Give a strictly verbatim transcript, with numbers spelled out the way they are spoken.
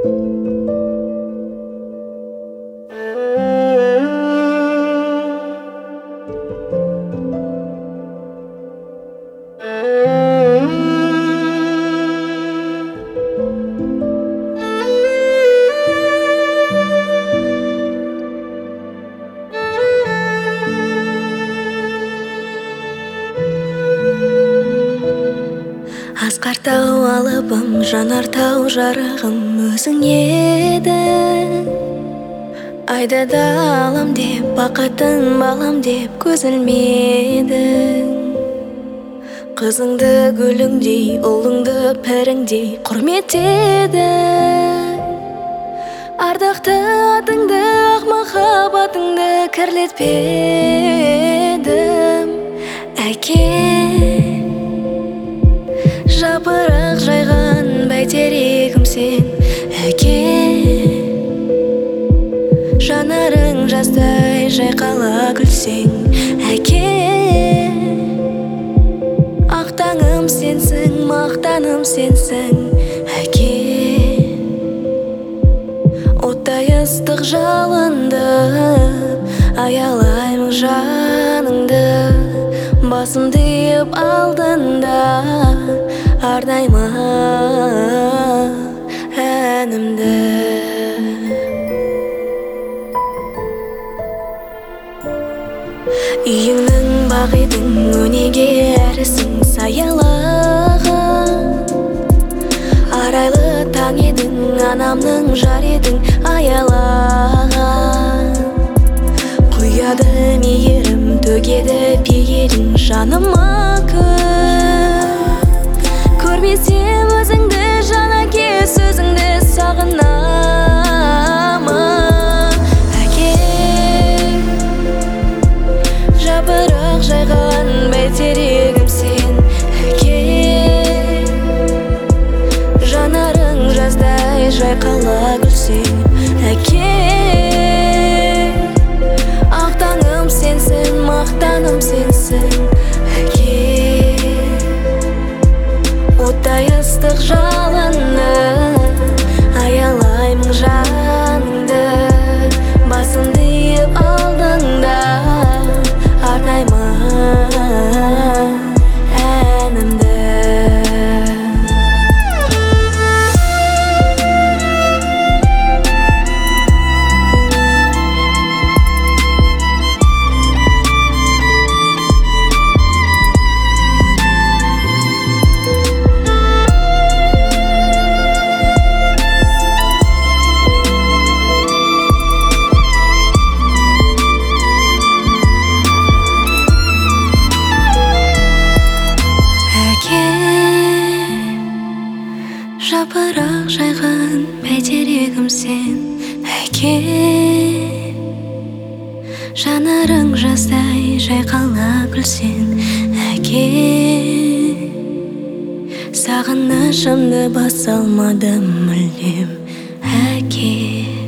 Асқар тау алыбым, жанар тау жарығым өзің едің. Айдада алам деп, бақытын балам деп көз ілмедің. Қызыңды гүліңдей, ұлыңды піріңдей құрметтеді. Ардақты атыңды, ақ махаббатыңды кірлетпедім. Әке, жапырақ жайған бәйтерегім сен. Әке, жанарың жаздай жайқала күлсең. Әке, ақтаңым сенсің, мақтаным сенсің. Әке, оттай ыстық жалынды аялаймын жаныңды. Басымды иіп алдында арнайма әнімді. Үйіңнің бақ едің, өнеге әрісің саялаған. Арайлы таң едің, анамның жар едің аялаған. Құяды мейірім, төгеді пейілің жаныма күн. Көрмесем өзіңді, жан әке сөзіңді сағынамын. Әке, жапырақ жайған бәйтерегім сен. Әке, жанарың жаздай жайқала күлсең. Әке, ақтаңым сенсің, мақтаным сенсің. Әке, оттай ыстық жалынды аялаймын жаныңды. Басымды иіп алдыңда арнайма әнімді. Жапырақ жайған бәйтерегім сен. Әке, жанарың жаздай жайқала күлсең. Әке, сағынышымды баса алмадым мүлдем. Әке.